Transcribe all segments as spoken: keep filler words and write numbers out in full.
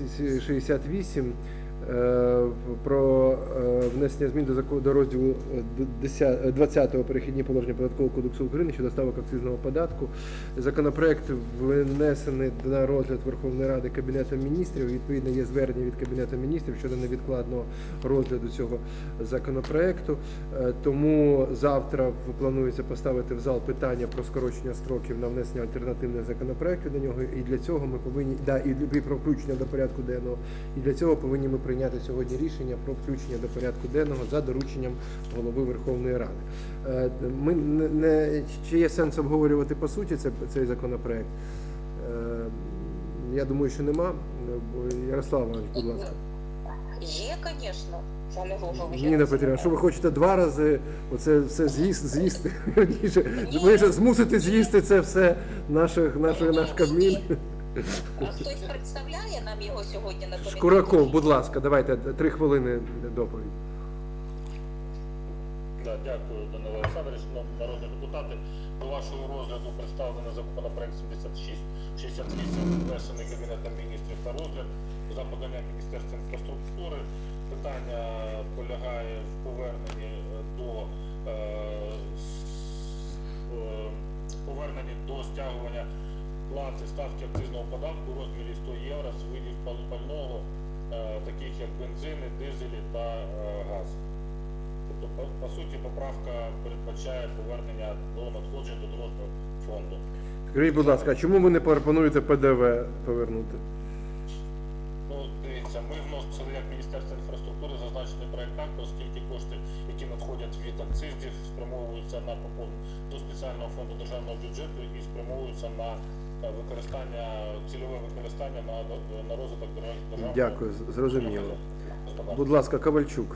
шістдесят вісім про внесення змін до закону до розділу двадцятого перехідні положення Податкового кодексу України щодо ставок акцизного податку. Законопроект внесений на розгляд Верховної Ради Кабінетом Міністрів. Відповідно, є звернення від Кабінету Міністрів щодо невідкладного розгляду цього законопроекту. Тому завтра планується поставити в зал питання про скорочення строків на внесення альтернативних законопроектів до нього. І для цього ми повинні, да, і про включення до порядку денного. І для цього повинні ми прийняти сьогодні рішення про включення до порядку денного за дорученням Голови Верховної Ради. Ми не, чи є сенс обговорювати по суті цей, цей законопроект? Я думаю, що нема. Ярослав Іванович, будь ласка. Є, звісно. Ніна Петрівна, що ви хочете два рази оце все з'їсти, з'їсти? Ви ж змусите з'їсти це все наших, наших, наш Кабмін? А хтось представляє нам його сьогодні на комітеті? Шкураков, будь ласка, давайте три хвилини доповідь. Да, дякую, Данило Олександрович. Народні депутати, до вашого розгляду представлено законопроект сімдесят шість шістдесят вісім, внесений Кабінетом Міністрів на розгляд за поданням Міністерства інфраструктури. Питання полягає в поверненні до е, е, поверненні до стягування плати ставки акцизного податку у розмірі сто євро з видів пального, е, таких як бензини, дизелі та е, газ. Тобто, по, по суті, поправка передбачає повернення до надходжень до дорожнього фонду. Скажіть, будь ласка, а чому ви не пропонуєте Пе Де Ве повернути? Ну, дивіться, ми вносили як Міністерство інфраструктури зазначений проект акт, оскільки кошти, які надходять від акцизів, спрямовуються на поповнення до спеціального фонду державного бюджету і спрямовуються на використання, цільове використання на, на розвиток державного. Дякую, зрозуміло. Будь ласка, Ковальчук.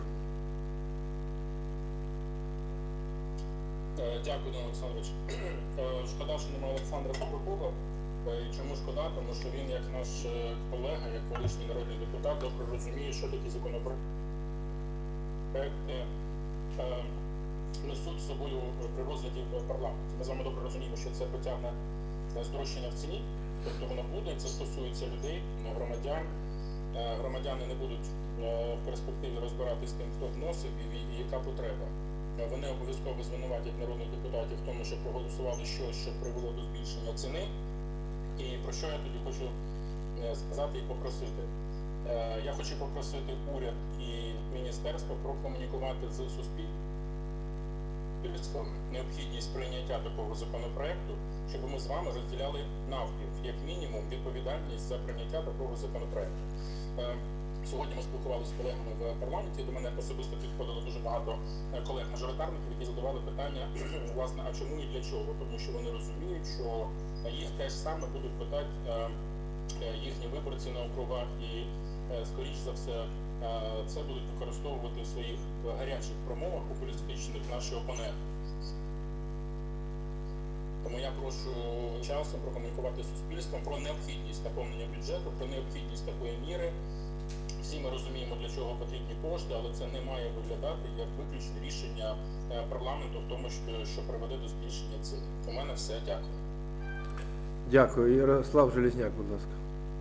Дякую, Данило Олександрович. Шкода, що немає Олександра Кубракова. Чому шкода? Тому що він, як наш колега, як колишній народний депутат, добре розуміє, що такі законопроекти несуть з собою при розгляді в парламенті. Ми з вами добре розуміємо, що це потягне здорожчання в ціні, тобто воно буде, це стосується людей, громадян. Громадяни не будуть в перспективі розбиратись з тим, хто вносив і яка потреба. Вони обов'язково звинуватять народних депутатів в тому, що проголосували щось, що привело до збільшення ціни. І про що я тоді хочу сказати і попросити? Я хочу попросити уряд і міністерство прокомунікувати з суспільством необхідність прийняття такого законопроекту, щоб ми з вами розділяли навпіл, як мінімум, відповідальність за прийняття такого законопроекту. Сьогодні ми спілкувалися з колегами в парламенті, до мене особисто підходило дуже багато колег-мажоритарників, які задавали питання, власне, а чому і для чого? Тому що вони розуміють, що їх теж саме будуть питати їхні виборці на округах і, скоріш за все, це будуть використовувати в своїх гарячих промовах популістичних наші опоненти. Тому я прошу часом прокомунікувати з суспільством про необхідність наповнення бюджету, про необхідність такої міри. Всі ми розуміємо, для чого потрібні кошти, але це не має виглядати як виключне рішення парламенту в тому, що приведе до збільшення цін. У мене все. Дякую. Дякую. Ярослав Железняк, будь ласка.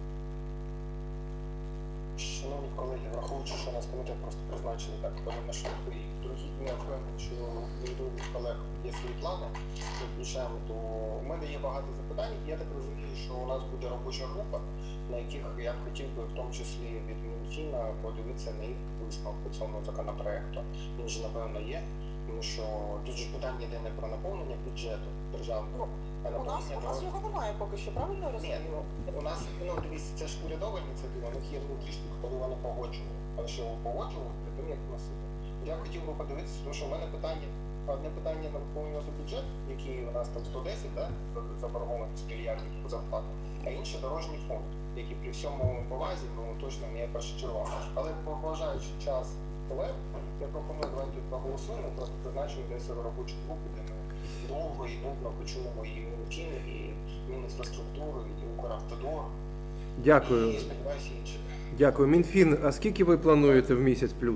Шановні колеги, враховуючи, що нас комітет просто призначили так на швидко і другі дні впевнені, що від других колег є свої плани, ми включаємо, то у мене є багато запитань. Я так розумію, що у нас буде робоча група, на яких я б хотів би, в тому числі від Мінфіна, подивитися на їх висновок по цьому законопроекту. Він же, напевно, є, тому що тут же питання йде не про наповнення бюджету державного, а у нас, у нас його немає поки що, правильно я розумію? Ні, у нас, ну, дивіться, це ж урядова ініціатива, у них є внутрішні, коли вони погоджували, але що погоджували, при тим, як носити. Я хотів би подивитися, тому що в мене питання, одне питання на наповнювати бюджет, який у нас там сто десять, да, заборгованість мільярдів по зарплату, а інше дорожній фонд, який при всьому повазі, ну, точно не є першочерговим. Але поважаючи час колег, я пропоную, давайте проголосуємо, просто призначимо десь робочу групу, де ми довго і нудно почуємо і Мінфін, і Мінінфраструктури, і Укравтодор. Дякую. І, сподіваюся, інші. Дякую. Мінфін, а скільки ви плануєте в місяць плюс?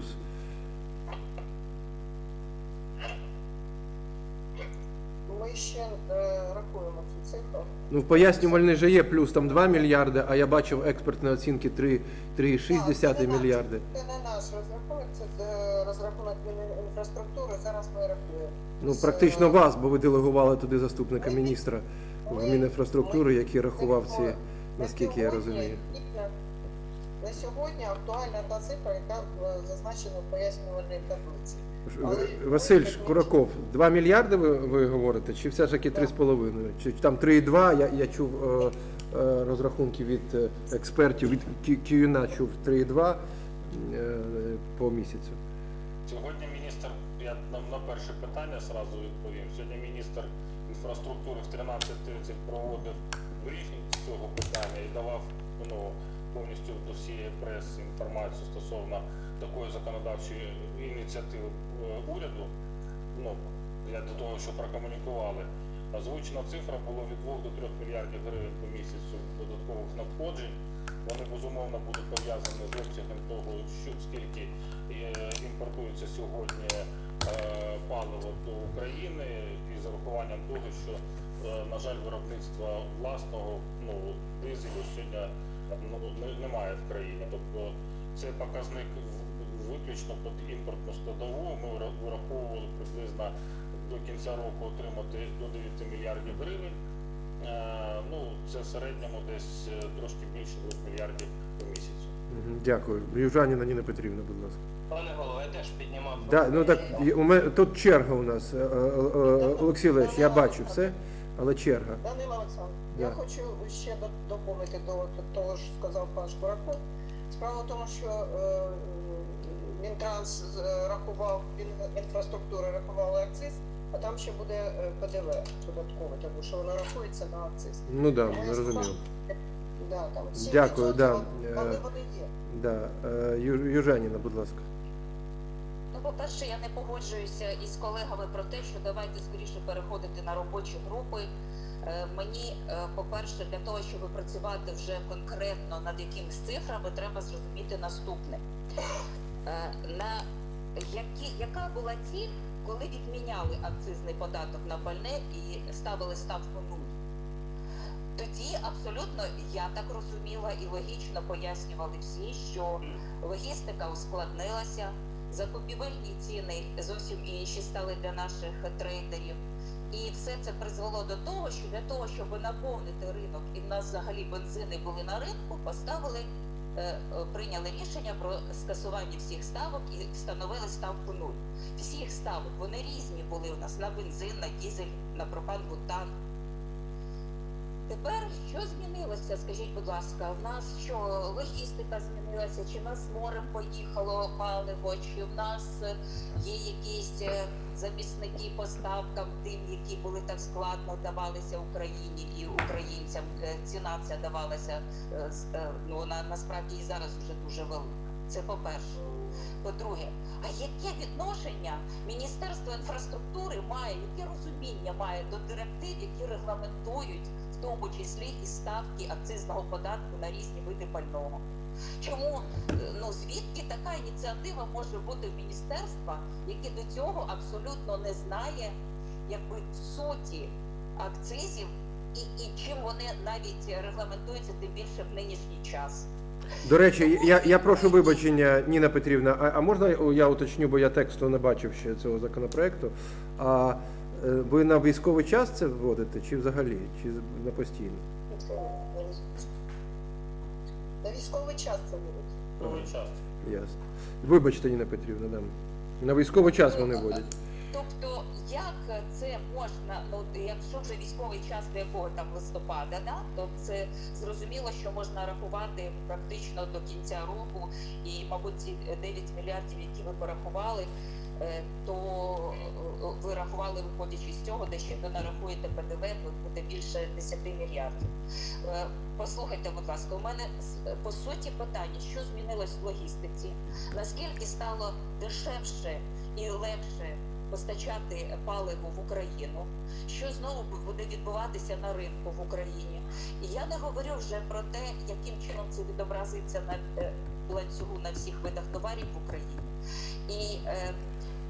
Ми ще е, рахуємо цю цифру. Ну, в пояснювальній же є плюс там два мільярди, а я бачив експертні оцінки три цілих шість десятих мільярди. Це не наш розрахунок, це е, розрахунок інфраструктури. Зараз ми рахуємо. Ну, З, практично е, вас, бо ви делегували туди заступника міністра в Мінінфраструктури, який рахував ці, наскільки я розумію. На сьогодні актуальна та цифра, яка е, зазначена в пояснювальній таблиці. Але- Василь Кураков, два мільярди ви, ви говорите, чи все ж таки три з половиною? Чи там три і два, я, я чув е, е, розрахунки від е, експертів, від Ки- Киюна чув три і два е, по місяцю. Сьогодні міністр, я на, на перше питання сразу відповім. Сьогодні міністр інфраструктури в тринадцять тридцять проводив брифінг з цього питання і давав ну, повністю до всієї преси інформацію стосовно такої законодавчої ініціативи е, уряду. Ну, для того, що прокомунікували. Озвучена цифра була від двох до трьох мільярдів гривень по місяцю додаткових надходжень. Вони безумовно будуть пов'язані з обсягом того, що скільки е, імпортується сьогодні е, паливо до України, і з урахуванням того, що, е, на жаль, виробництва власного ну, дизелю сьогодні ну, не- немає в країні. Тобто цей показник в- виключно під імпортну складову. Ми вра- враховували приблизно до кінця року отримати до дев'яти мільярдів гривень. Е, Ну, це в середньому десь е, трошки більше двох мільярдів по місяцю. Мгм, Дякую. Южаніна Ніна Петрівна, будь ласка. Пане голово, я теж піднімав. Да, ну так, і у мене тут черга у нас. Е, е, е, Олексій Олегович, я бачу все, але черга. Данило Олександр, Да. я хочу ще до- доповнити до, до того, що сказав пан Шкураков. Справа в тому, що е, Мінтранс з- рахував, він- інфраструктура рахувала акциз, а там ще буде е, ПДВ додатково, тому що воно рахується на акциз. Ну так, Тому да, я зрозуміло. скажу, Да, там сім Дякую, відсотків, да. але Е, вони є. Да. Е, Ю- Южаніна, будь ласка. Ну, по-перше, я не погоджуюся із колегами про те, що давайте скоріше переходити на робочі групи. Е, Мені, е, по-перше, для того, щоб працювати вже конкретно над якимись цифрами, треба зрозуміти наступне. Е, На які, яка була ціль, коли відміняли акцизний податок на пальне і ставили ставку нуль? Тоді абсолютно, я так розуміла і логічно пояснювали всі, що логістика ускладнилася, закупівельні ціни зовсім інші стали для наших трейдерів. І все це призвело до того, що для того, щоб наповнити ринок і в нас взагалі бензини були на ринку, поставили, е, е, прийняли рішення про скасування всіх ставок і встановили ставку нуль. Всіх ставок, вони різні були у нас на бензин, на дизель, на пропан-бутан. Тепер що змінилося, скажіть, будь ласка, в нас що логістика змінилася, чи в нас морем поїхало паливо, чи в нас е, є якісь е, замісники поставкам тим, які були так складно давалися Україні і українцям. Е, Ціна ця давалася, е, з- е, ну вона насправді і зараз вже дуже велика. Це по-перше. По-друге, а яке відношення Міністерство інфраструктури має, яке розуміння має до директив, які регламентують в тому числі і ставки акцизного податку на різні види пального? Чому, е, ну звідки така ініціатива може бути в міністерства, яке до цього абсолютно не знає, якби суті акцизів і, і чим вони навіть регламентуються, тим більше в нинішній час? До речі, я, я прошу вибачення, Ніна Петрівна, а, а можна я уточню, бо я тексту не бачив ще цього законопроекту. А е, ви на військовий час це вводите, чи взагалі, чи з- на постійно? На військовий час це буде. Новий час. Ясно. Вибачте, Ніна Петрівна, да. На військовий час вони вводять. Тобто, як це можна, ну якщо вже військовий час до якого там листопада, да, то це зрозуміло, що можна рахувати практично до кінця року, і, мабуть, ці дев'ять мільярдів, які ви порахували, е, то е, ви рахували, виходячи з цього, де ще донарахуєте ПДВ, то буде більше десяти мільярдів. Е, Послухайте, будь ласка, у мене с- по суті питання, що змінилось в логістиці? Наскільки стало дешевше і легше постачати паливо в Україну, що знову буде відбуватися на ринку в Україні. І я не говорю вже про те, яким чином це відобразиться на е, ланцюгу на всіх видах товарів в Україні. І е,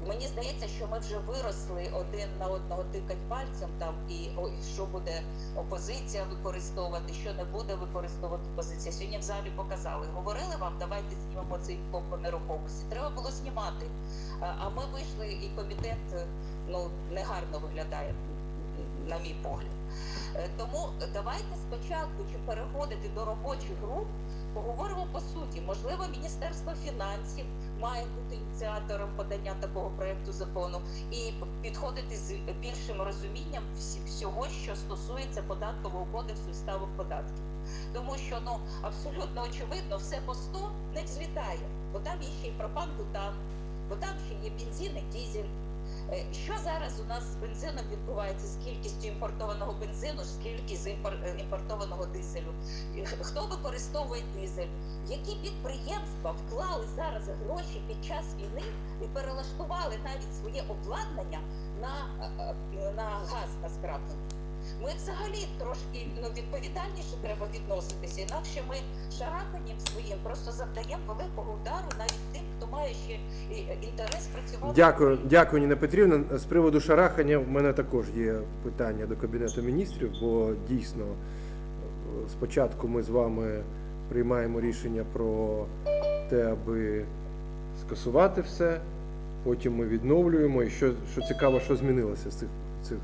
Мені здається, що ми вже виросли один на одного тикать пальцем там і о, що буде опозиція використовувати, що не буде використовувати опозиція. Сьогодні в залі показали. Говорили вам, давайте знімемо цей ФОП по нерухомості. Треба було знімати. А, а ми вийшли і комітет ну, негарно виглядає, на мій погляд. Тому давайте спочатку, чи переходити до робочих груп, поговоримо по суті. Можливо, Міністерство фінансів має бути ініціатором подання такого проєкту закону і підходити з більшим розумінням всього, що стосується податкового кодексу і ставок податків. Тому що, ну, абсолютно очевидно, все по сто не взлітає, бо там є ще й пропан-бутан, бо там ще є бензин і дизель. Що зараз у нас з бензином відбувається, з кількістю імпортованого бензину, скільки з імпортованого дизелю? Хто використовує дизель? Які підприємства вклали зараз гроші під час війни і перелаштували навіть своє обладнання на, на газ на скраплений? Ми взагалі трошки ну, відповідальніше треба відноситися, інакше ми шараханням своїм просто завдаємо великого удару навіть тим, хто має ще інтерес працювати. Дякую, дякую, Ніна Петрівна. З приводу шарахання в мене також є питання до Кабінету міністрів, бо дійсно спочатку ми з вами приймаємо рішення про те, аби скасувати все, потім ми відновлюємо, і що, що цікаво, що змінилося з цих Цих,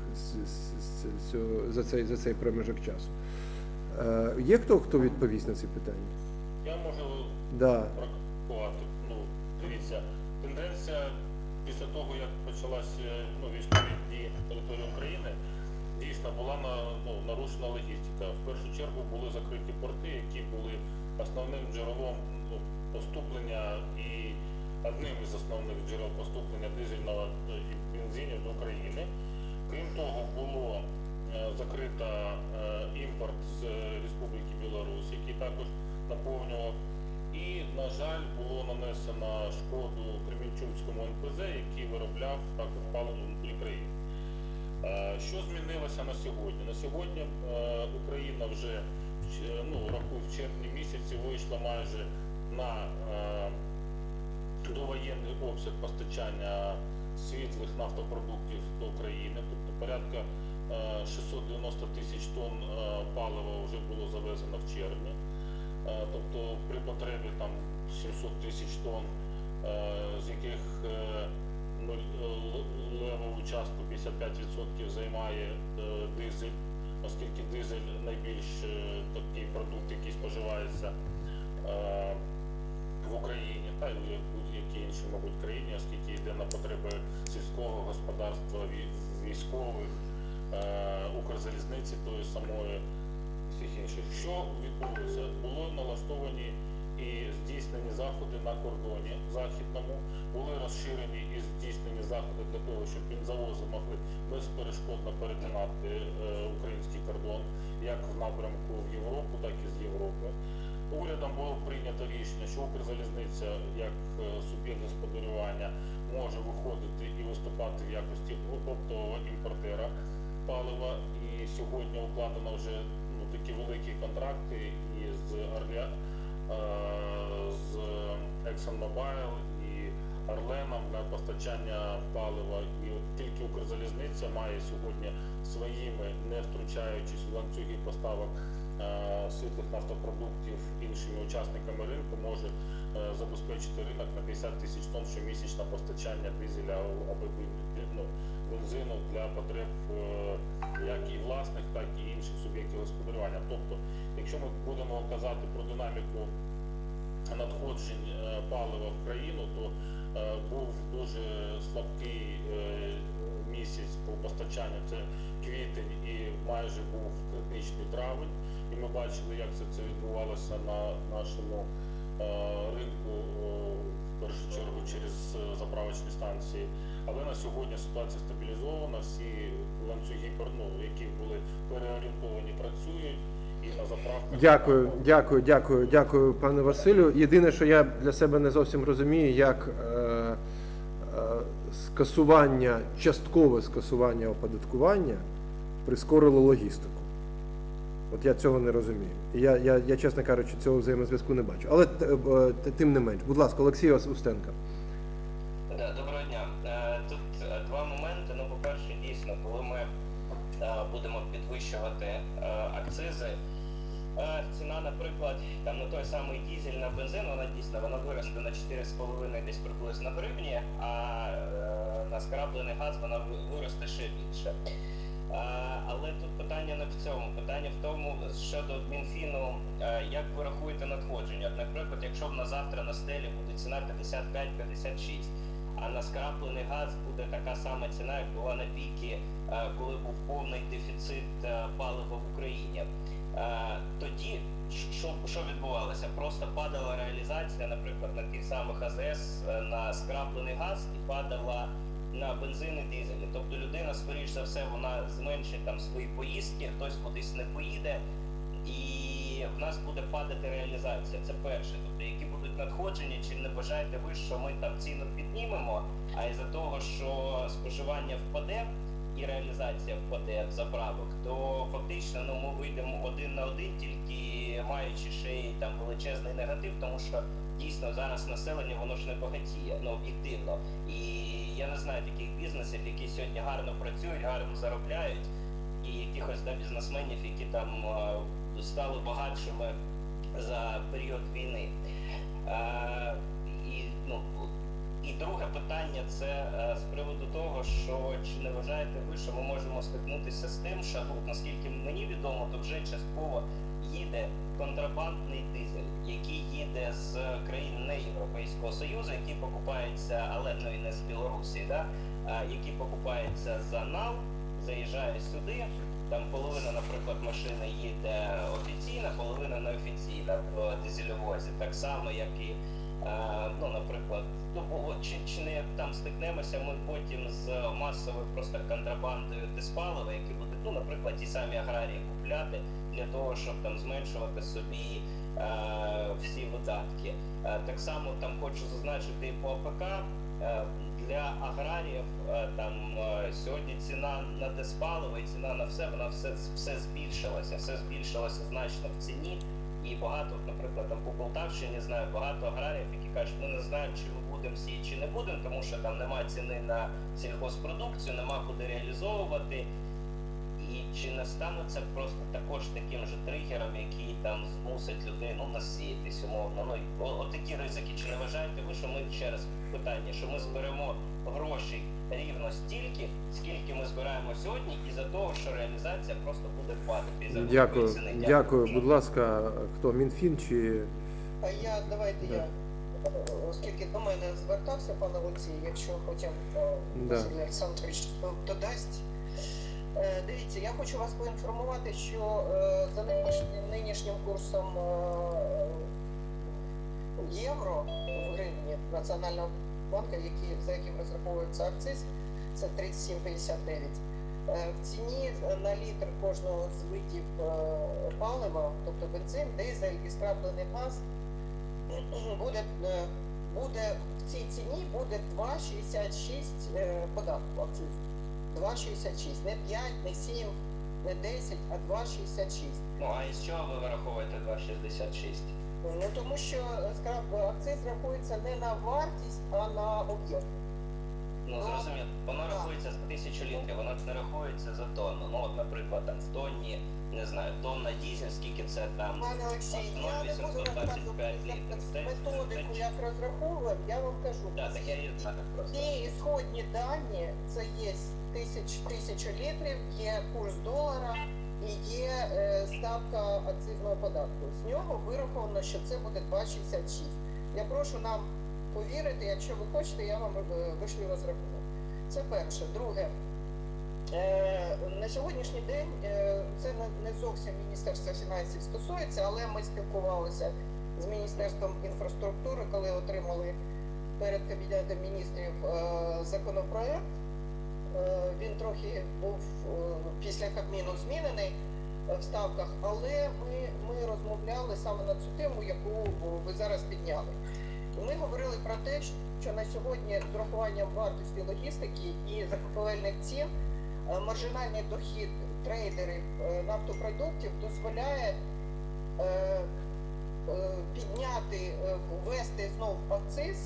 за цей за цей проміжок часу. Е, є хто, хто відповість на ці питання? Я можу да. прокоментувати. Ну, дивіться, тенденція після того, як почалася ну, військові дії на території України, дійсно була на, ну, нарушена логістика. В першу чергу були закриті порти, які були основним джерелом ну, поступлення і одним із основних джерел поступлення дизельного і бензинів до України. Крім того, було е, закрито е, імпорт з Республіки Білорусь, який також наповнював. І, на жаль, було нанесено шкоду Кременчуцькому ен пе зе, який виробляв також паливо внутрі країни. Е, що змінилося на сьогодні? На сьогодні е, Україна вже ну, рахує, в червні місяці вийшла майже на е, довоєнний обсяг постачання світлих нафтопродуктів до України, тобто порядка шістсот дев'яносто тисяч тонн палива вже було завезено в червні, тобто при потребі там сімсот тисяч тонн, з яких левову частку п'ятдесят п'ять відсотків займає дизель, оскільки дизель найбільш такий продукт, який споживається в Україні, та й в будь-якій іншій, мабуть, країні, оскільки йде на потреби сільського господарства, військових, е, Укрзалізниці, тої самої, всіх інших. Що відбулося? Були налаштовані і здійснені заходи на кордоні західному, були розширені і здійснені заходи для того, щоб бензовози могли безперешкодно перетинати е, український кордон, як в напрямку в Європу, так і з Європи. Урядом було прийнято рішення, що Укрзалізниця як суб'єкт господарювання може виходити і виступати в якості оптового імпортера палива. І сьогодні укладено вже ну, такі великі контракти із Орля, з ExxonMobil і Орленом для постачання палива. І от тільки Укрзалізниця має сьогодні своїми, не втручаючись в ланцюги поставок світлих нафтопродуктів іншими учасниками ринку, може е, забезпечити ринок на п'ятдесят тисяч тонн щомісячне постачання дизеля або ну, бензину для потреб е, як і власних, так і інших суб'єктів господарювання. Тобто, якщо ми будемо казати про динаміку надходжень е, палива в країну, то е, був дуже слабкий е, місяць по постачанню, це квітень, і майже був критичний травень. І ми бачили, як це, це відбувалося на нашому е, ринку, е, в першу чергу через заправочні станції. Але на сьогодні ситуація стабілізована, всі ланцюги, ну, які були переорієнтовані, працюють. І на заправках... Дякую, дякую, дякую, дякую, пане Василю. Єдине, що я для себе не зовсім розумію, як е, е, скасування, часткове скасування оподаткування прискорило логістику. От я цього не розумію. Я, я, я чесно кажучи, цього взаємозв'язку не бачу. Але тим не менш. Будь ласка, Олексій Устенко. Да, доброго дня. Е, Тут е, два моменти. Ну, по-перше, дійсно, коли ми е, будемо підвищувати е, акцизи, е, ціна, наприклад, там на той самий дізель, на бензин, вона дійсно вона виросте на чотири з половиною десь приблизно гривні, а е, на скраплений газ вона ви- виросте ще більше. А, Але тут питання не в цьому. Питання в тому, щодо Мінфіну, е, як ви рахуєте надходження. От, наприклад, якщо в на завтра на стелі буде ціна п'ятдесят п'ять - п'ятдесят шість, а на скраплений газ буде така сама ціна, як була на піки, е, коли був повний дефіцит е, палива в Україні. Е, Тоді що, що відбувалося? Просто падала реалізація, наприклад, на тих самих АЗС е, на скраплений газ і падала на бензин і дизелі. Тобто людина, скоріш за все, вона зменшить там свої поїздки, хтось кудись не поїде, і в нас буде падати реалізація. Це перше. Тобто, які будуть надходження, чи не вважаєте ви, що ми там ціну піднімемо, а із-за того, що споживання впаде і реалізація впаде в заправок, то фактично ну, ми вийдемо один на один, тільки маючи ще й там величезний негатив, тому що дійсно зараз населення воно ж не багатіє, ну об'єктивно. І я не знаю таких бізнесів, які сьогодні гарно працюють, гарно заробляють, і якихось да, бізнесменів, які там е, стали багатшими за період війни. Е, і, ну, і друге питання це е, з приводу того, що чи не вважаєте ви, що ми можемо стикнутися з тим, що ну, наскільки мені відомо, то вже частково їде контрабандний дизель, який їде з країн не Європейського Союзу, який покупається, але ну і не з Білорусі, да? а, який покупається за НАЛ, заїжджає сюди, там половина, наприклад, машини їде офіційна, половина неофіційна в дизельовозі, так само, як і а, ну, наприклад, ну, чи, чи не там стикнемося ми потім з масовою просто контрабандою диспалива, які будуть, ну, наприклад, ті самі аграрії купляти для того, щоб там зменшувати собі е, всі видатки. Е, так само там хочу зазначити і по АПК, е, для аграріїв е, там е, сьогодні ціна на диспаливо і ціна на все, вона все, все збільшилася, все збільшилося значно в ціні. І багато, наприклад, там по Полтавщині знаю, багато аграріїв, які кажуть, ми не знаємо, чи ми будемо сіяти, чи не будемо, тому що там немає ціни на сільгоспродукцію, нема куди реалізовувати. І чи не стане це просто також таким же тригером, який там змусить людей ну, насіятись умовно. Ну, о, от такі ризики. Чи не вважаєте ви, що ми, ще раз питання, що ми зберемо грошей рівно стільки, скільки ми збираємо сьогодні, із-за того, що реалізація просто буде падати? Із-за Дякую. ціни. Дякую. Дякую. Будь ласка, хто? Мінфін чи... А я, давайте Да. я, оскільки до мене звертався пан Олексій, якщо потім е, Да. Василь Олександрович додасть. Е, Дивіться, я хочу вас поінформувати, що е, за нинішнім, нинішнім курсом е, євро в гривні Національного банку, які, за яким розраховується акциз, це тридцять сім п'ятдесят дев'ять. Е, В ціні на літр кожного з видів е, палива, тобто бензин, дизель і скраплений газ, буде, е, буде в цій ціні буде два шістдесят шість е, податку акцизу. два шістдесят шість, не п'ять, не сім, не десять, а два шістдесят шість. Ну, а із чого ви вираховуєте два шістдесят шість? Ну тому що скраб акциз рахується не на вартість, а на об'єм. Ну, зрозуміло, воно рахується за тисячу літрів, воно не рахується за тонну. Ну, от, наприклад, там в тонні, не знаю, тонна дізель, скільки це там? Пане Олексій, я ноль не буду вісімсот двадцять розказувати п'ять літрів. Це- методику, це- як розраховуємо, я вам кажу. Так, так я її знаю просто. Ті ісходні дані, це є тисяч, тисячу літрів, є курс долара і є е, ставка акцизного податку. З нього вираховано, що це буде два шістдесят шість. Я прошу нам повірити, якщо ви хочете, я вам е, вишлю розрахунок. Це перше. Друге, е, на сьогоднішній день е, це не, не зовсім Міністерство фінансів стосується, але ми спілкувалися з Міністерством інфраструктури, коли отримали перед Кабінетом міністрів е, законопроект. Е, він трохи був е, після Кабміну змінений е, в ставках, але ми, ми розмовляли саме на цю тему, яку ви зараз підняли. І ми говорили про те, що на сьогодні з урахуванням вартості логістики і закупівельних цін е, маржинальний дохід трейдерів е, нафтопродуктів дозволяє е, е, підняти, е, ввести знов акциз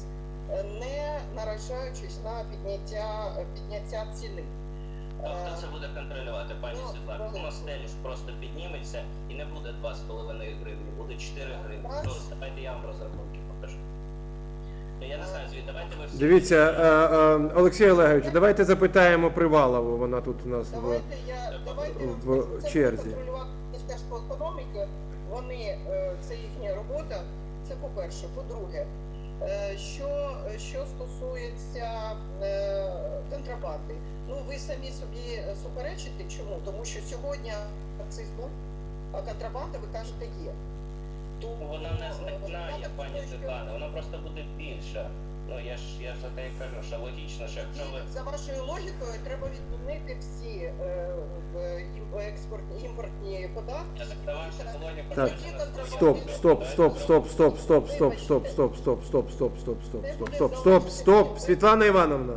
е, не наражаючись на підняття, підняття ціни. А хто це буде контролювати, пані Ну, Світлана? ну, Ну, стелі ж просто підніметься і не буде два з половиною гривні, буде чотири гривні. Раз. Ну, давайте я вам розрахунки покажу. Ну, я не знаю, звідти, давайте ви всі... Дивіться, е, е, Олексій Олегович, давайте запитаємо Привалову, вона тут у нас в... Давайте я давайте в це черзі. буде контролювати Міністерство економіки. Вони е, це їхня робота. Це по-перше. По-друге, е, що, що стосується е, контрабанди, ну ви самі собі суперечите. Чому? Тому що сьогодні акциз був, а контрабанда, ви кажете, є. Тому, Вона не значна, я є, так пані думаю, що- Світлана, вона просто буде більша. Ну, я ж, я ж за те і кажу, що логічно, що якщо ви... За вашою логікою, треба відмінити всі е, е, ім- експортні імпортні податки. Я так давав, що логіка... Так, точно Стоп, стоп, стоп, стоп, стоп, стоп, стоп, стоп, стоп, стоп, стоп, стоп, стоп, стоп, стоп, стоп, стоп, стоп, Світлана Івановна.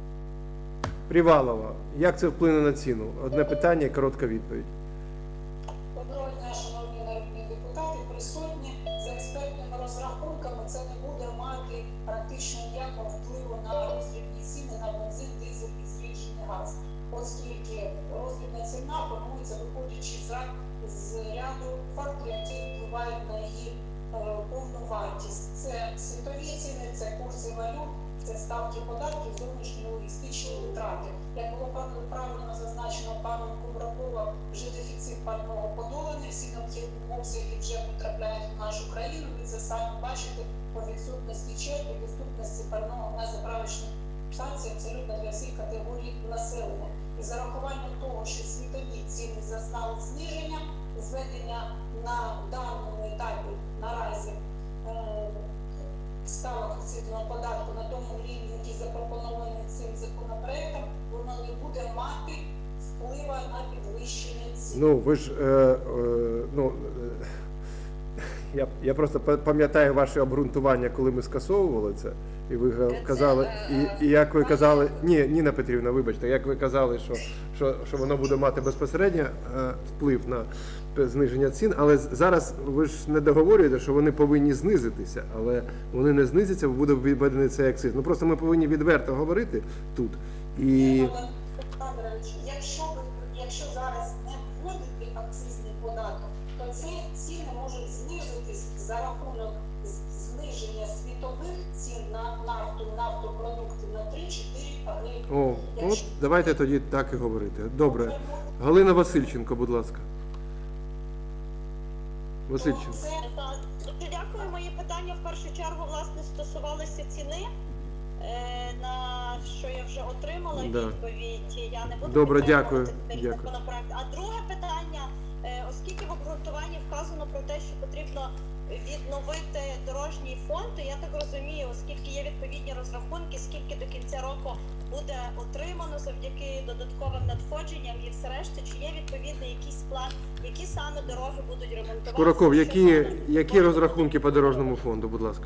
Привалова, як це вплине на ціну? Одне питання і коротка відповідь. Доброго дня, шановні народні депутати, присутні. За експертними розрахунками це не буде мати практично ніякого впливу на роздрібні ціни на бензин, дизель і зріджений газ, оскільки роздрібна ціна формується, виходячи з ра- з ряду факторів, які впливають на її е, повну вартість. Це світові ціни, це курси валют, це ставки податків, зовнішні логістичні витрати. Як було правильно зазначено паном Кубраковим, вже дефіцит пального подоланий, всі необхідні обсяги вже потрапляють в нашу країну. Ви це самі бачите по відсутності черг і доступності пального на заправочних станціях абсолютно для всіх категорій населення. І за рахуванням того, що світові ціни зазнали зниження, введення на даному етапі наразі е, ставок акцизного податку на тому рівні, який запропонований цим законопроектом, воно не буде мати впливу на підвищення цін. Ну, ви ж, е, е, ну, е, я, я просто па- пам'ятаю ваше обґрунтування, коли ми скасовували це, і ви га- Це, казали, е, і, і як ви пане- казали, ні, Ніна Петрівна, вибачте, як ви казали, що, що, що воно буде мати безпосередньо е, вплив на зниження цін, але з- зараз ви ж не договорюєте, що вони повинні знизитися, але вони не знизяться, бо буде введений цей акциз. Ну просто ми повинні відверто говорити тут. І Олег Олександрович, якщо ви, якщо зараз не вводити акцизний податок, то ці ціни можуть знизитись за рахунок з- зниження світових цін на нафту, нафтопродукти на три-чотири гривні. о, от давайте тоді так і говорити. Добре. Галина Васильченко, будь ласка. Васильченко. Це Так, дуже дякую. Мої питання в першу чергу власне стосувалися ціни, е, на що я вже отримала Да. відповідь. Я не буду Добре, підтримувати дякую, цей дякую. законопроект. А друге питання, е, оскільки в обґрунтуванні вказано про те, що потрібно відновити дорожній фонд, то я так розумію, оскільки є відповідні розрахунки, скільки до кінця року буде отримано завдяки додатковим надходженням і все решта, чи є відповідний якийсь план, які саме дороги будуть ремонтуватися? Шкураков, що які, саме які буде розрахунки по дорожньому фонду, будь ласка?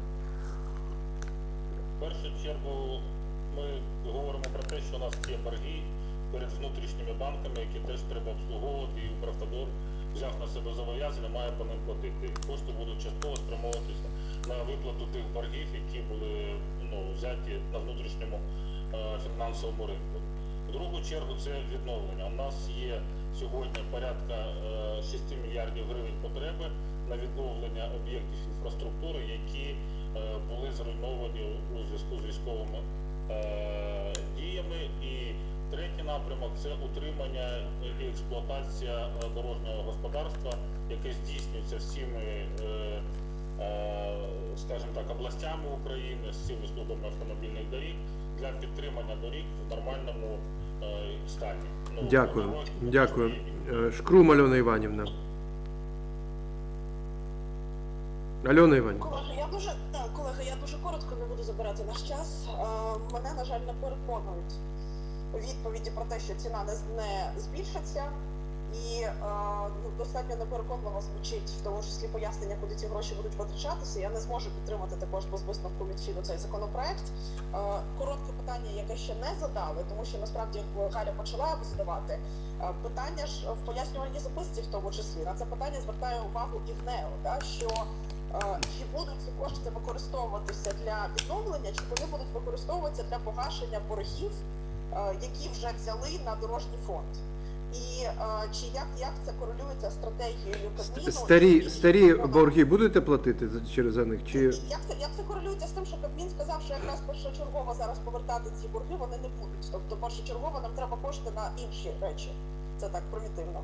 В першу чергу ми говоримо про те, що у нас є борги перед внутрішніми банками, які теж треба обслуговувати, і Укравтодор взяв на себе зобов'язання, має по ним платити. Кошти будуть частково спрямовуватися на виплату тих боргів, які були ну, взяті на внутрішньому е, фінансовому ринку. В другу чергу це відновлення. У нас є сьогодні порядка е, шість мільярдів гривень потреби на відновлення об'єктів інфраструктури, які е, були зруйновані у зв'язку з військовими е, діями. І третій напрямок – це утримання і експлуатація е, дорожнього господарства, яке здійснюється всіми, е, е, скажімо так, областями України, з цими службами автомобільних доріг для підтримання доріг в нормальному е, стані. Ну, Дякую, дороги, дякую. і- Е, Шкрум Альона Іванівна. Альона Іванівна. Колеги, я дуже так, колеги, я дуже коротко, не буду забирати наш час. Е, Мене, на жаль, не переконують відповіді про те, що ціна не, з- не збільшиться, і е, ну, достатньо непереконливо звучить в тому числі пояснення, куди ці гроші будуть витрачатися. Я не зможу підтримати також без висновку Мінфіну цей законопроект. Е, Коротке питання, яке ще не задали, тому що насправді як Галя почала його задавати. Е, Питання ж в пояснювальній записці, в тому числі на це питання звертає увагу і ГНЕО, да, що чи будуть ці кошти використовуватися для відновлення, чи вони будуть використовуватися для погашення боргів, які вже взяли на дорожній фонд. І а, чи як, як це корелюється з стратегією Кабміну? Старі, старі борги будете платити через за них? Чи... Як це, як це корелюється з тим, що Кабмін сказав, що якраз першочергово зараз повертати ці борги вони не будуть? Тобто першочергово нам треба кошти на інші речі. Це так примітивно.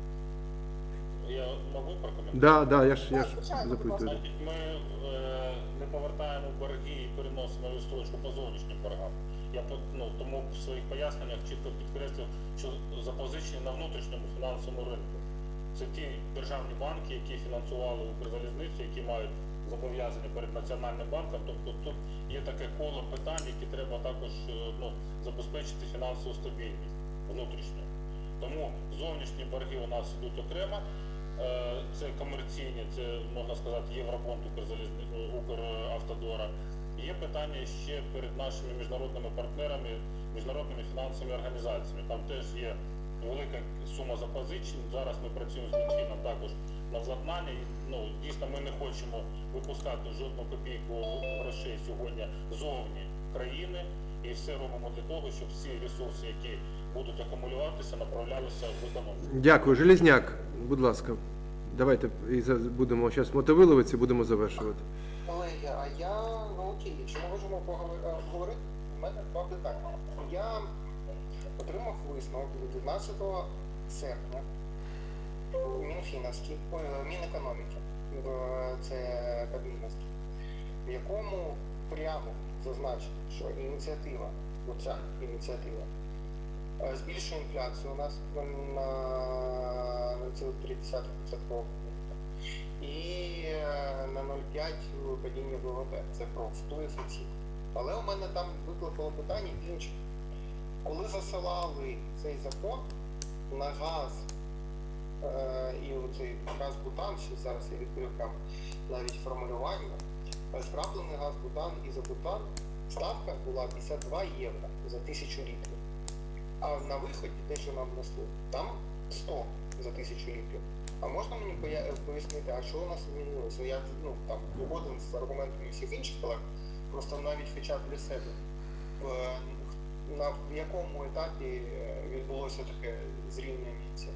Я можу прокоментувати? Да, да, я ж, я Так, ж звичайно, будь запитую. ласка. Значить, ми е, не повертаємо борги і переносимо відстрочку по зовнішнім боргам. Я по- ну, тому в своїх поясненнях чітко підкреслив, що запозичені на внутрішньому фінансовому ринку. Це ті державні банки, які фінансували Укрзалізницю, які мають зобов'язання перед Національним банком. Тобто тут є таке коло питань, які треба також е, ну, забезпечити фінансову стабільність внутрішню. Тому зовнішні борги у нас йдуть окремо. Е, Це комерційні, це, можна сказати, Євробонд Укрзалізниці, Укравтодора. Є питання ще перед нашими міжнародними партнерами, міжнародними фінансовими організаціями. Там теж є велика сума запозичень. Зараз ми працюємо з Мінфіном також на владнання. І, ну, дійсно, ми не хочемо випускати жодну копійку грошей сьогодні зовні країни. І все робимо для того, щоб всі ресурси, які будуть акумулюватися, направлялися в економіку. Дякую. Железняк, будь ласка. Давайте і за- будемо зараз мотовиловиці, будемо завершувати. Колеги, а я, ну окей, якщо ми можемо поговорити, у мене два питання. Я отримав висновок дев'ятнадцятого серпня Мінфіновський, ой, Мінекономіки, в- це Кабміновський, в якому прямо зазначено, що ініціатива, оця ініціатива, е, збільшує інфляцію у нас на нуль цілих три десятих відсотка і е, на нуль цілих п'ять десятих падіння ВВП. Це про дефіцит. Але у мене там викликало питання інше. Коли засилали цей закон на газ е, і оцей газ-бутан, що зараз я відкрив там навіть формулювання, скраплений газ-бутан і забутан, ставка була п'ятдесят два євро за тисячу літрів. А на виході, те, що нам внесли, там сто за тисячу літрів. А можна мені поя- пояснити, а що у нас змінилося? Я ну, там згоден з аргументами всіх інших колег, просто навіть хоча б для себе. В, на в якому етапі е, відбулося таке зрівняння цін?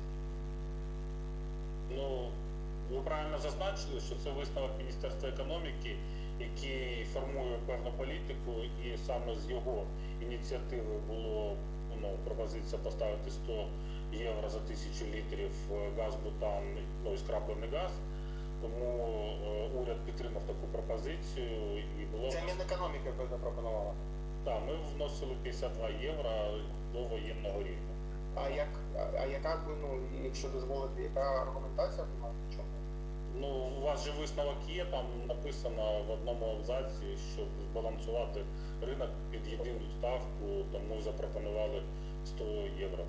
Ну, ви правильно зазначили, що це висновок Міністерства економіки, який формує певну політику, і саме з його ініціативи було ну, пропозиція поставити сто євро за тисячу літрів газ-бутан, ну і скраплений газ. Тому е, уряд підтримав таку пропозицію і було... Це Мінекономіка запропонувала. Так, ми вносили п'ятдесят два євро до воєнного рівня. А як, а, а яка, ну, якщо дозволити, яка аргументація була? Чому? Ну, у вас же висновок є, там написано в одному абзаці, щоб збалансувати ринок під єдину ставку, тому запропонували сто євро.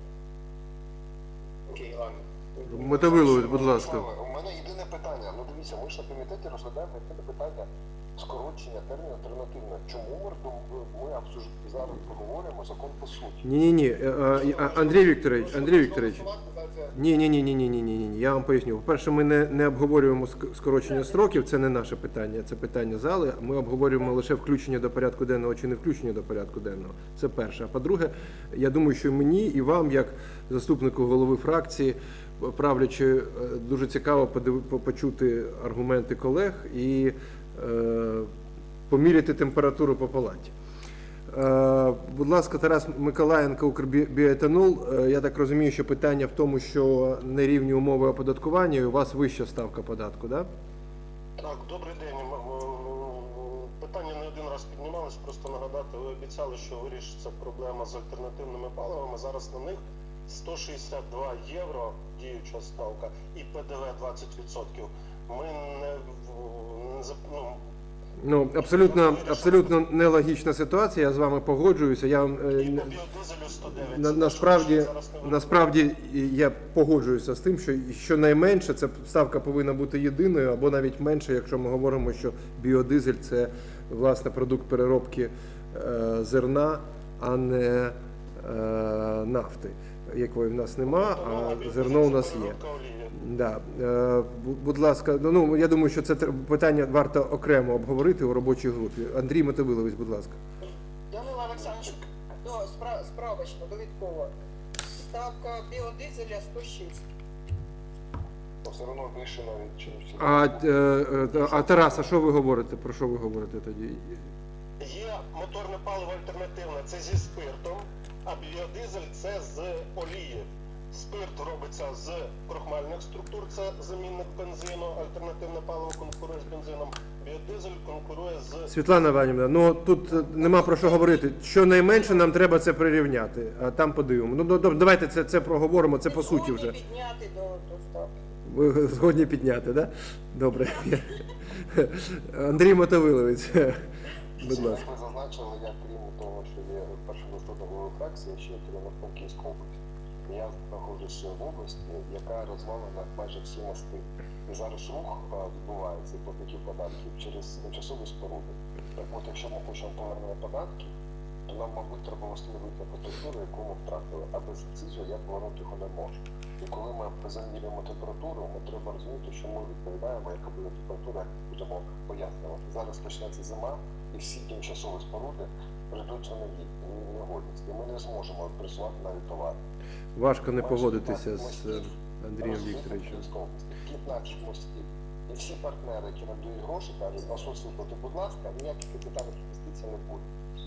Окей, ладно. Мотовиловець, будь ласка. У мене єдине питання. Ну дивіться, ми ж на комітеті розглядаємо яке питання скорочення терміну альтернативне. Чому ми, ми абсолютно зараз проговорюємо закон по суті? Ні-ні-ні, Андрій Вікторович, Андрій Вікторович. Ні, ні, ні, ні, ні, ні, ні, ні. Я вам поясню. По-перше, ми не, не обговорюємо ск- скорочення строків, це не наше питання, це питання зали. Ми обговорюємо лише включення до порядку денного чи не включення до порядку денного. Це перше. А по-друге, я думаю, що мені і вам, як заступнику голови фракції, правлячи, е, дуже цікаво подив- по- почути аргументи колег і е, поміряти температуру по палаті. Е, Будь ласка, Тарас Миколаєнко, Укрбіоетанол. Е, Я так розумію, що питання в тому, що нерівні умови оподаткування, і у вас вища ставка податку, так? Так, добрий день. М- м- Питання не один раз піднімалось, просто нагадати, ви обіцяли, що вирішиться проблема з альтернативними паливами. Зараз на них сто шістдесят два євро діюча ставка і ПДВ двадцять відсотків. Ми не, в- не зап- ну, Ну, абсолютно, абсолютно нелогічна ситуація, я з вами погоджуюся. Я, вам, е, і не- по біодизелю сто дев'ять. на, Це те, насправді, що зараз не насправді я погоджуюся з тим, що щонайменше ця ставка повинна бути єдиною, або навіть менше, якщо ми говоримо, що біодизель – це, власне, продукт переробки е, зерна, а не нафти, якої в нас нема, а зерно у нас є. Да. Будь ласка, ну я думаю, що це питання варто окремо обговорити у робочій групі. Андрій Мотовилович, будь ласка. Данило Олександрович, до спра- справочно, довідково. Ставка біодизеля сто шість. Все одно більше навіть чим всі. А, е, а Тарас, а що ви говорите? Про що ви говорите тоді? Є моторне паливо альтернативне, це зі спиртом, а біодизель це з олії. Спирт робиться з крохмальних структур, це замінник бензину, альтернативне паливо конкурує з бензином, біодизель конкурує з... Світлана Іванівна, ну тут нема про що говорити. Щонайменше нам треба це прирівняти, а там подивимо. Ну давайте це, це проговоримо, це по суті вже. Підняти до, до ставки. Ви згодні підняти, так? Да? Добре. Андрій Мотовилович, будь ласка. Ви зазначили, я крім того, що є першим заступником фракції, ще керівником Київської області. Я знаходжуся в області, яка розвалена майже всі мости. І зараз рух відбувається платників податків через тимчасові споруди. Так от, якщо ми хочемо повернення податків, то нам, мабуть, треба встановити температуру, яку ми втратили, а без акцизу я повернути його не можу. І коли ми замірюємо температуру, ми треба розуміти, що ми відповідаємо, яка буде температура, як будемо пояснювати. Зараз почнеться зима, і всі тимчасові споруди прийдуть у негодність, і ми не зможемо пресувати навіть товар. Важко не погодитися з Андрієм Вікторовичем. п'ятнадцять мостів. І всі партнери, які надають гроші, кажуть, насосуйте, будь ласка, ніяких капітальних інвестицій не буде.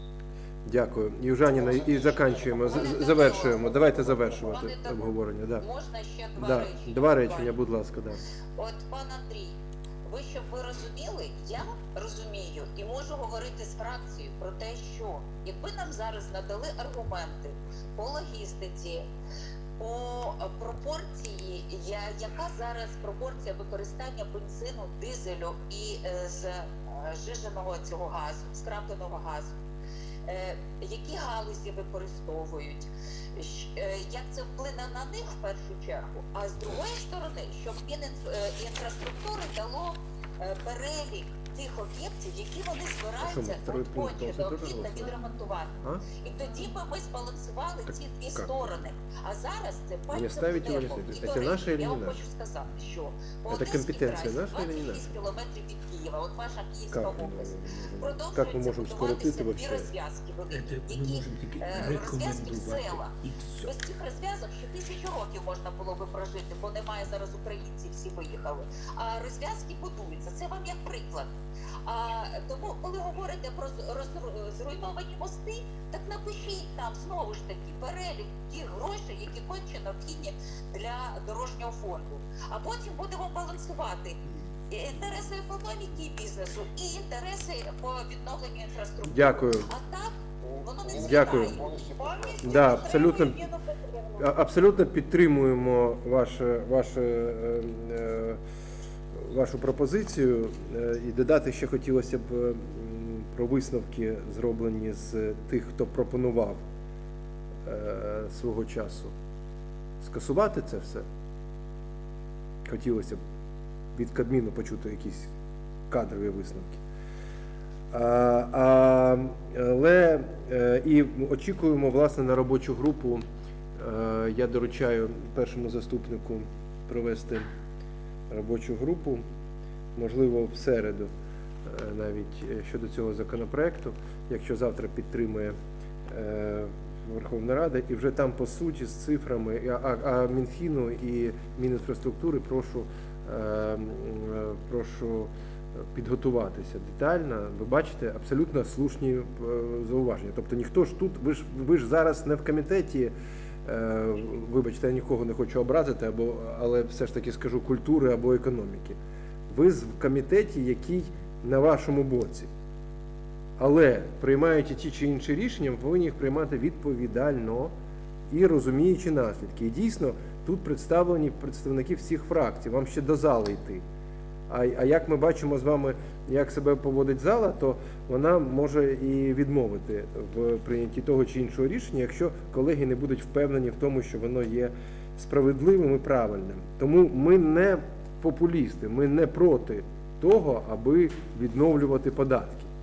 Дякую. Южаніна, і заканчуємо, завершуємо. Давайте завершувати обговорення. Да. Можна ще два Да. речення? Два речення, будь ласка. Да. От, пан Андрій, ви щоб ви розуміли, я розумію і можу говорити з фракцією про те, що якби нам зараз надали аргументи по логістиці, по пропорції, яка зараз пропорція використання бензину, дизелю і е, з е, жиженого цього газу, скрапленого газу, е, які галузі використовують, е, як це вплине на них в першу чергу, а з другої сторони, щоб Мінінфраструктури дало е, перелік тих об'єктів, які вони збираються конче необхідно відремонтувати. А? І тоді би ми збалансували так, ці дві как? сторони. А зараз це пальцем в небо. І, до речі, я вам хочу сказати, що по Одеській трасі двадцять шість кілометрів від Києва, от ваша Київська как? область, продовжується будуватися дві розв'язки великі, які е, розв'язки в села. Без цих розв'язок ще тисячу років можна було би прожити, бо немає зараз українців, всі виїхали. А розв'язки будуються. Це вам як приклад. А тому, коли говорите про зруйновані мости, так напишіть там знову ж таки перелік тих грошей, які конче необхідні для дорожнього фонду. А потім будемо балансувати інтереси економіки і бізнесу і інтереси по відновленню інфраструктури. Дякую. А так воно не звітає. Дякую. Да, абсолютно, абсолютно підтримуємо ваше, ваше е, вашу пропозицію, і додати ще хотілося б про висновки, зроблені з тих, хто пропонував свого часу скасувати це все. Хотілося б від Кабміну почути якісь кадрові висновки. А, але і очікуємо, власне, на робочу групу. Я доручаю першому заступнику провести робочу групу, можливо, в середу навіть щодо цього законопроекту, якщо завтра підтримує Верховна Рада, і вже там по суті з цифрами, а, а Мінфіну і Мінінфраструктури прошу, прошу підготуватися детально. Ви бачите абсолютно слушні зауваження. Тобто ніхто ж тут, ви ж, ви ж зараз не в комітеті, вибачте, я нікого не хочу образити, або, але все ж таки скажу, культури або економіки. Ви в комітеті, який на вашому боці. Але приймаючи ті чи інші рішення, ви повинні їх приймати відповідально і розуміючи наслідки. І дійсно, тут представлені представники всіх фракцій, вам ще до зали йти. А, а як ми бачимо з вами, як себе поводить зала, то вона може і відмовити в прийнятті того чи іншого рішення, якщо колеги не будуть впевнені в тому, що воно є справедливим і правильним. Тому ми не популісти, ми не проти того, аби відновлювати податки.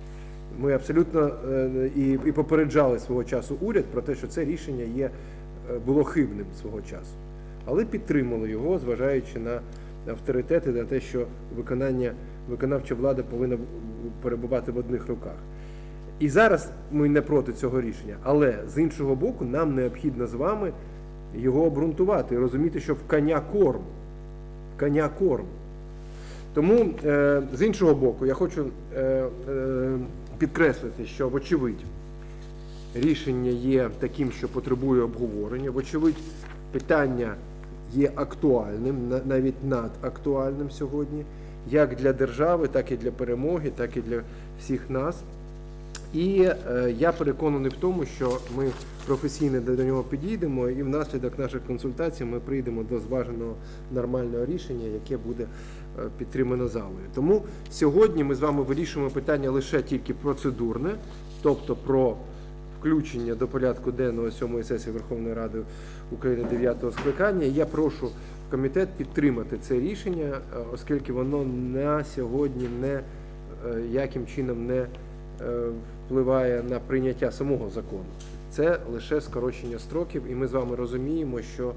Ми абсолютно е, і, і попереджали свого часу уряд про те, що це рішення є, е, було хибним свого часу. Але підтримали його, зважаючи на авторитет і на те, що виконання, виконавча влада повинна перебувати в одних руках. І зараз ми не проти цього рішення, але з іншого боку нам необхідно з вами його обґрунтувати і розуміти, що в коня корм. В коня корм. Тому е, з іншого боку я хочу е, е, підкреслити, що вочевидь рішення є таким, що потребує обговорення, вочевидь питання є актуальним, навіть надактуальним сьогодні, як для держави, так і для перемоги, так і для всіх нас. І е, я переконаний в тому, що ми професійно до нього підійдемо і внаслідок наших консультацій ми прийдемо до зваженого нормального рішення, яке буде е, підтримано залою. Тому сьогодні ми з вами вирішуємо питання лише тільки процедурне, тобто про включення до порядку денного сьомої сесії Верховної Ради України дев'ятого скликання. Я прошу комітет підтримати це рішення, оскільки воно на сьогодні не яким чином не впливає на прийняття самого закону. Це лише скорочення строків, і ми з вами розуміємо, що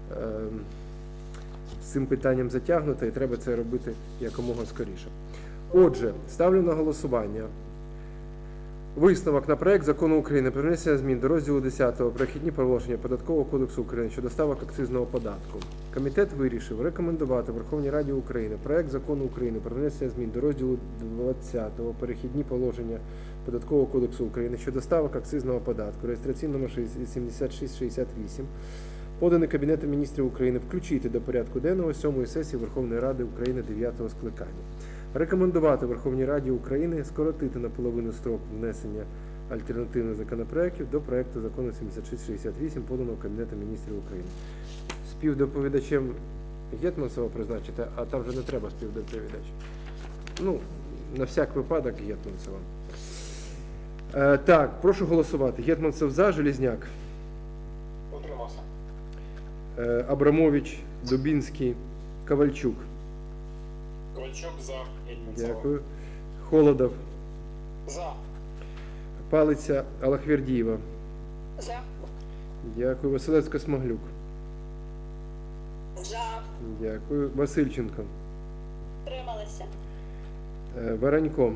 з цим питанням затягнуто і треба це робити якомога скоріше. Отже, ставлю на голосування висновок на проект Закону України про внесення змін до розділу десятого «Перехідні положення Податкового кодексу України щодо ставок акцизного податку». Комітет вирішив рекомендувати Верховній Раді України проект Закону України про внесення змін до розділу двадцятого «Перехідні положення Податкового кодексу України щодо ставок акцизного податку» реєстраційний номер сімдесят шість шістдесят вісім, поданий Кабінетом міністрів України, включити до порядку денного сьомої сесії Верховної Ради України дев'ятого скликання. Рекомендувати Верховній Раді України скоротити наполовину строк внесення альтернативних законопроєктів до проекту закону сімдесят шість шістдесят вісім, поданого Кабінетом міністрів України. Співдоповідачем Гетманцева призначити, а там вже не треба співдоповідач. Ну, на всяк випадок Гетманцева. Е, так, прошу голосувати. Гетманцев за, Железняк. Утримався. Е, Абрамович, Дубінський, Ковальчук. Ковальчук за. Дякую. Холодов. За. Палиця, Аллахвердієва. За. Дякую. Василевська-Смаглюк. За. Дякую. Васильченко. Утрималися. Е, Воронько.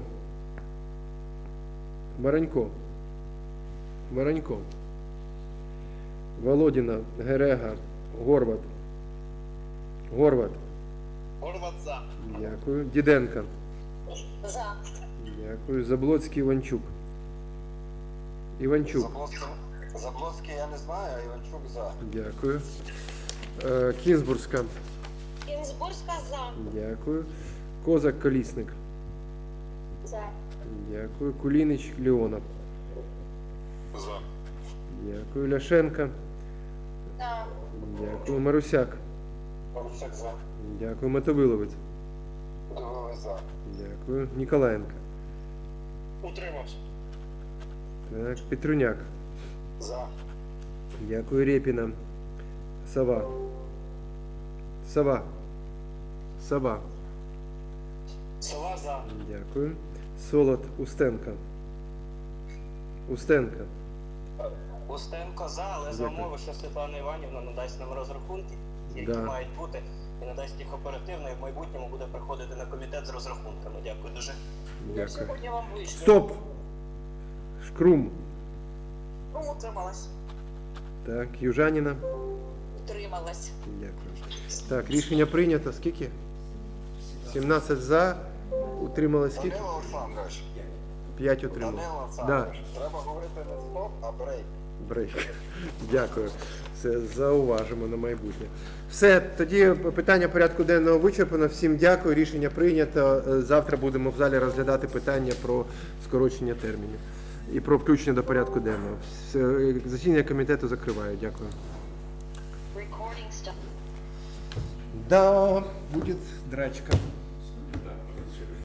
Воронько. Воронько. Володіна, Герега, Горват. Горват. Горват за. Дякую. Діденко. За. Дякую. Заблоцький, Іванчук. Іванчук. Заблоцький, Заблоцький я не знаю, а Іванчук за. Дякую. Е, Кінзбурська. Кінзбурська за. Дякую. Козак, Колісник. За. Дякую. Кулінич, Леонов. За. Дякую. Ляшенко. За. Дякую. Марусяк. Марусяк за. Дякую. Мотовиловець. Мотовиловець за. Дякую. Ніколаєнко. Утримався. Так. Петруняк. За. Дякую. Рєпіна. Сова. Сова. Сова. Сова за. Дякую. Солод, Устенко. Устенко. Устенко за, але за Дякую. умови, що Світлана Іванівна надасть нам розрахунки, які Да. мають бути, і надасть їх оперативно, і в майбутньому буде приходити на комітет з розрахунками. Дякую дуже. Дякую. Сьогодні вам вийшло. Стоп! Шкрум. Ну, утрималась. Так, Южаніна. Утрималась. Дякую. Так, рішення прийнято. Скільки? сімнадцять за. Утрималось скільки? Данило Олександрович. п'ять утрималось. Данило Да. Олександрович. Треба говорити не стоп, а брейк. Брейк. Дякую. Все зауважимо на майбутнє. Все, тоді питання порядку денного вичерпано. Всім дякую. Рішення прийнято. Завтра будемо в залі розглядати питання про скорочення термінів і про включення до порядку денного. Все, засідання комітету закриваю. Дякую. Да, будет драчка.